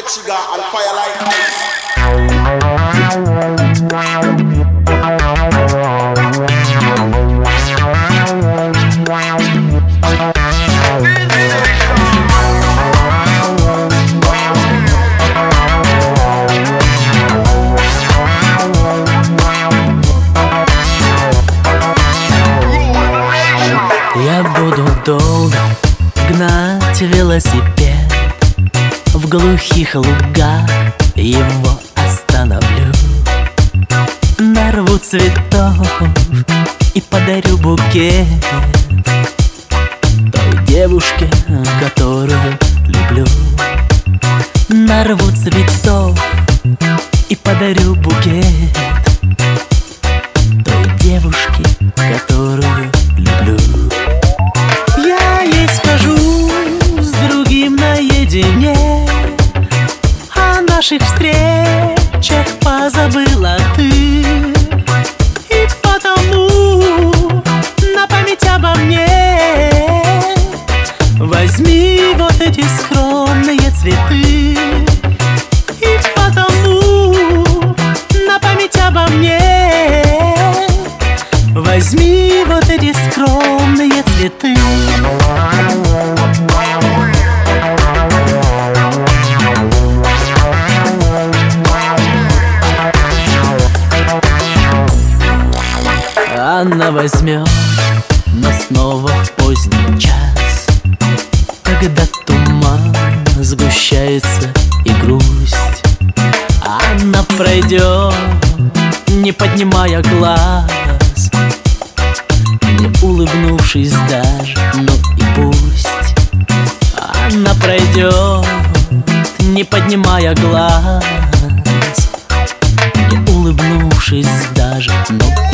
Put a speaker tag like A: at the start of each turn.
A: trigger and fire like this.
B: Я буду долго гнать велосипед, в глухих лугах его остановлю. Нарву цветов и подарю букет той девушке, которую люблю. Нарву цветов и подарю букет той девушке, которую люблю. Я ей скажу с другим наедине, о наших встречах позабыла ты. И потому на память обо мне возьми вот эти скромные цветы. И потому на память обо мне возьми вот эти скромные цветы. Она возьмет, но снова в поздний час, когда туман сгущается и грусть. Она пройдет, не поднимая глаз, не улыбнувшись даже, ну и пусть. Она пройдет, не поднимая глаз, не улыбнувшись даже, ну